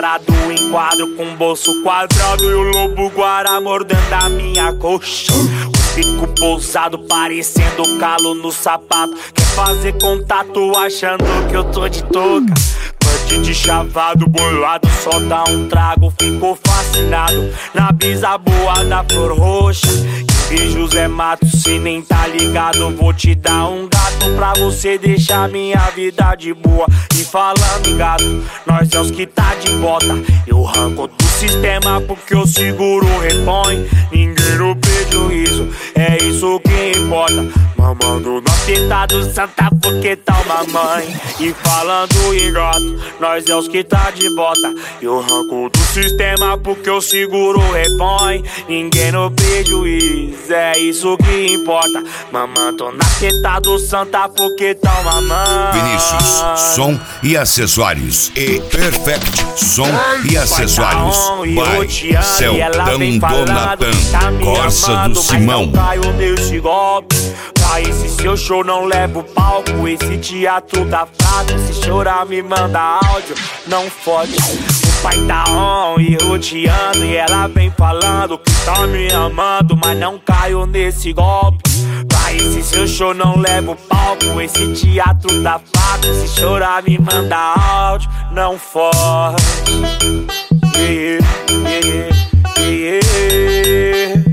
cara do enquadro com bolso quadrado e o lobo guará mordendo a minha coxa. O bico pousado parecendo calo no sapato. Quer fazer contato achando que eu tô de touca. De chavado, bolado, só dá um trago. Ficou fascinado na brisa boa da flor roxa. E José Matos, se nem tá ligado, vou te dar um gato pra você deixar minha vida de boa. E falando em gato, nós é os que tá de bota. Eu arranco do sistema porque eu seguro o repõe. Ninguém no prejuízo, é isso que importa. Mamando na teta do Santa porque tá uma mãe. E falando em gato, nós é os que tá de bota. Eu arranco do sistema porque eu seguro o repõe. Ninguém no prejuízo, é isso que importa. Mamando na teta do Santa porque tá uma mãe. Vinícius, som e acessórios. E Perfect, som e acessórios. By Celtão Donatan, Corsa do Simão. Caio nesse golpe. Pra esse seu show não leva o palco. Esse teatro tá fraco. Se chorar me manda áudio, não fode. O pai tá on e roteando. E ela vem falando que tá me amando, mas não caio nesse golpe. Pra esse seu show não leva o palco. Esse teatro tá fraco. Se chorar me manda áudio, não fode. Yeah, yeah, yeah, yeah.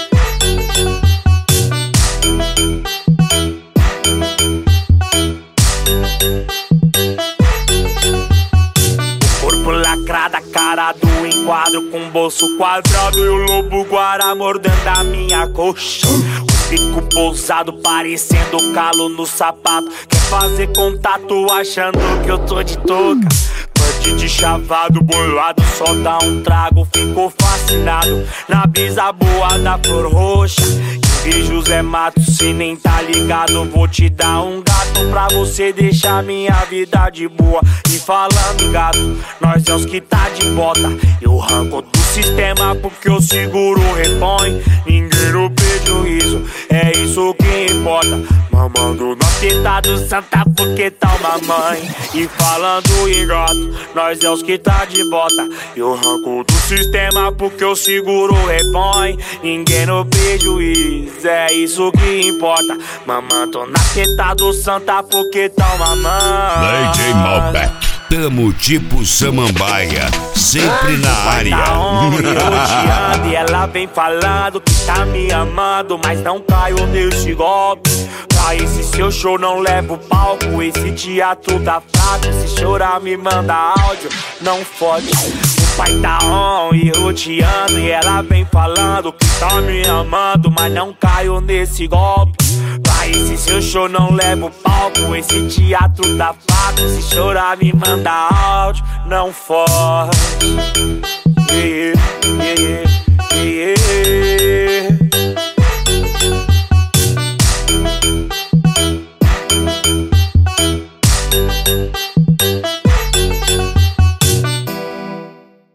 Lacrada, cara do enquadro com bolso quadrado e o lobo guará mordendo a minha coxa. O bico pousado parecendo calo no sapato. Quer fazer contato achando que eu tô de touca. De chavado, bolado, só dá um trago. Ficou fascinado na brisa boa da flor roxa. E José Matos, se nem tá ligado, vou te dar um gato pra você deixar minha vida de boa. E falando em gato, nós é os que tá de bota. Eu arranco do sistema porque eu seguro o repõe. Ninguém no prejuízo, é isso que importa. Mamando na teta do Santa porque tá uma mãe. E falando em gato, nós é os que tá de bota. Eu arranco do sistema porque eu seguro o repõe. Ninguém no prejuízo, é isso que importa. Mamando na teta do Santa porque tá uma mãe. DJ Malbec, tamo tipo Samambaia, sempre na área. E ela vem falando que tá me amando, mas não caio nesse golpe. Pra esse seu show não leva o palco. Esse teatro tá fraco. Se chorar me manda áudio, não fode. O pai tá on e roteando. E ela vem falando que tá me amando, mas não caio nesse golpe. Pra esse seu show não leva o palco. Esse teatro tá fraco. Se chorar me manda áudio, não fode. Yeah, yeah, yeah.